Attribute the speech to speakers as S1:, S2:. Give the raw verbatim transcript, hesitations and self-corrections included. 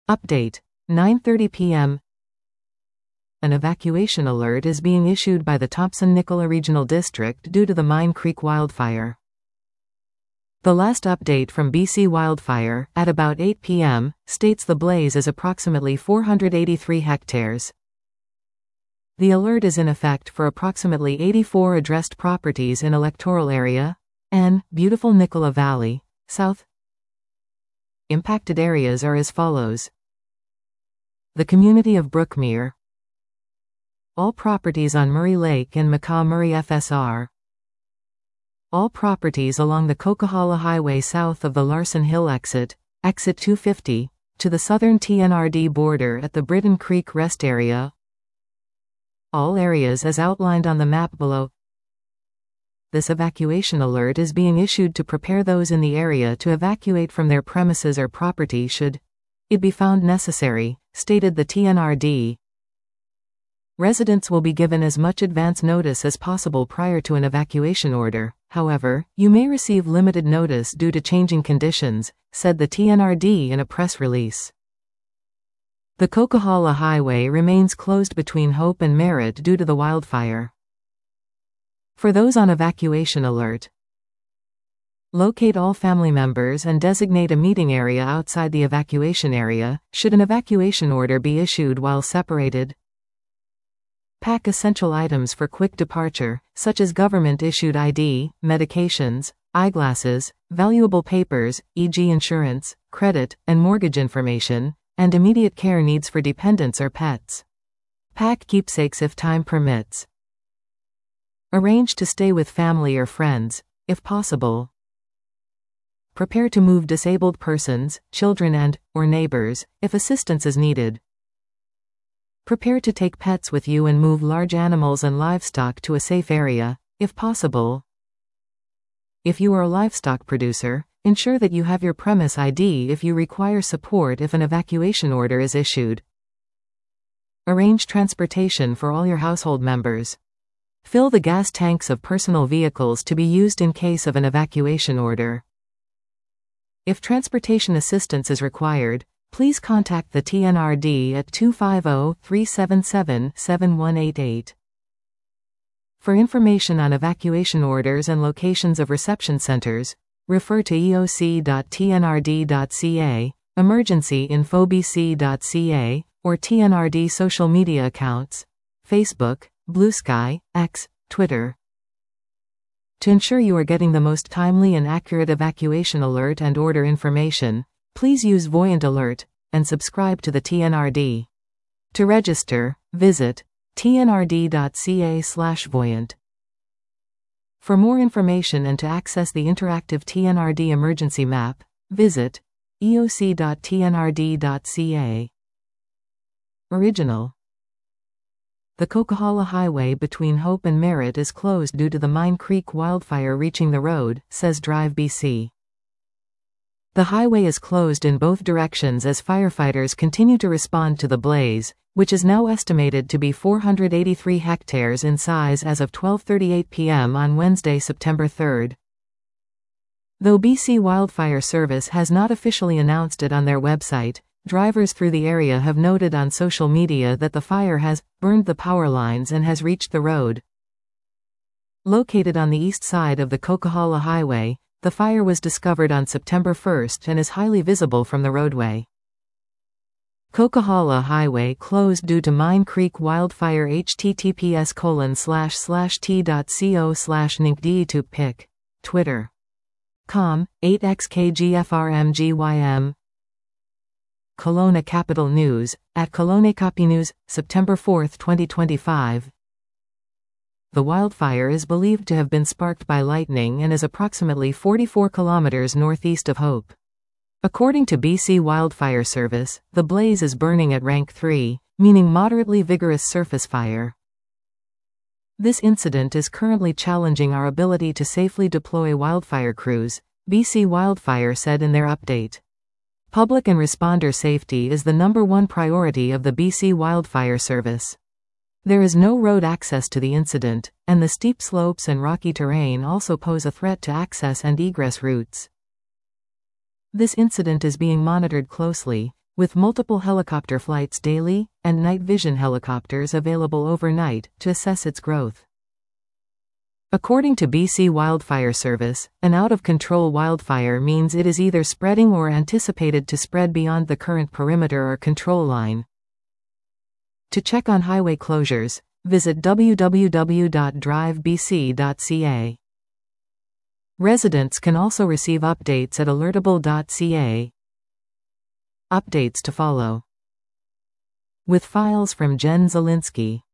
S1: Update: nine thirty p m An evacuation alert is being issued by the Thompson-Nicola Regional District due to the Mine Creek wildfire. The last update from B C Wildfire, at about eight p m, states the blaze is approximately four hundred eighty-three hectares. The alert is in effect for approximately eighty-four addressed properties in electoral area N, Beautiful Nicola Valley, South. Impacted areas are as follows: the community of Brookmere, all properties on Murray Lake and Macaw Murray F S R, all properties along the Coquihalla Highway south of the Larson Hill exit, exit two fifty, to the southern T N R D border at the Britton Creek Rest Area, all areas as outlined on the map below. This evacuation alert is being issued to prepare those in the area to evacuate from their premises or property should it be found necessary, stated the T N R D. Residents will be given as much advance notice as possible prior to an evacuation order. However, you may receive limited notice due to changing conditions, said the T N R D in a press release. The Coquihalla Highway remains closed between Hope and Merritt due to the wildfire. For those on evacuation alert, locate all family members and designate a meeting area outside the evacuation area, should an evacuation order be issued while separated. Pack essential items for quick departure, such as government-issued I D, medications, eyeglasses, valuable papers, for example insurance, credit, and mortgage information, and immediate care needs for dependents or pets. Pack keepsakes if time permits. Arrange to stay with family or friends, if possible. Prepare to move disabled persons, children and, or neighbors, if assistance is needed. Prepare to take pets with you and move large animals and livestock to a safe area, if possible. If you are a livestock producer, ensure that you have your premise I D if you require support if an evacuation order is issued. Arrange transportation for all your household members. Fill the gas tanks of personal vehicles to be used in case of an evacuation order. If transportation assistance is required, please contact the T N R D at two five zero, three seven seven, seven one eight eight. For information on evacuation orders and locations of reception centers, refer to E O C dot T N R D dot C A, emergency info B C dot C A, or T N R D social media accounts, Facebook, Blue Sky, X, Twitter. To ensure you are getting the most timely and accurate evacuation alert and order information, please use Voyant Alert, and subscribe to the T N R D. To register, visit T N R D dot C A slash Voyant. For more information and to access the interactive T N R D emergency map, visit E O C dot T N R D dot C A. Original. The Coquihalla Highway between Hope and Merritt is closed due to the Mine Creek wildfire reaching the road, says Drive B C. The highway is closed in both directions as firefighters continue to respond to the blaze, which is now estimated to be four hundred eighty-three hectares in size as of twelve thirty-eight p m on Wednesday, September third. Though B C Wildfire Service has not officially announced it on their website, drivers through the area have noted on social media that the fire has burned the power lines and has reached the road. Located on the east side of the Coquihalla Highway, the fire was discovered on September first and is highly visible from the roadway. Coquihalla Highway closed due to Mine Creek wildfire. https colon slash slash t.co slash ninkdtuppic. Twitter. Com, eight x k g f r m g y m. Kelowna Capital News, at Kelowna Copy News, September fourth, twenty twenty-five. The wildfire is believed to have been sparked by lightning and is approximately forty-four kilometers northeast of Hope. According to B C Wildfire Service, the blaze is burning at rank three, meaning moderately vigorous surface fire. This incident is currently challenging our ability to safely deploy wildfire crews, B C Wildfire said in their update. Public and responder safety is the number one priority of the B C Wildfire Service. There is no road access to the incident, and the steep slopes and rocky terrain also pose a threat to access and egress routes. This incident is being monitored closely, with multiple helicopter flights daily, and night vision helicopters available overnight, to assess its growth. According to B C Wildfire Service, an out-of-control wildfire means it is either spreading or anticipated to spread beyond the current perimeter or control line. To check on highway closures, visit w w w dot drive b c dot c a. Residents can also receive updates at alertable dot c a. Updates to follow. With files from Jen Zielinski.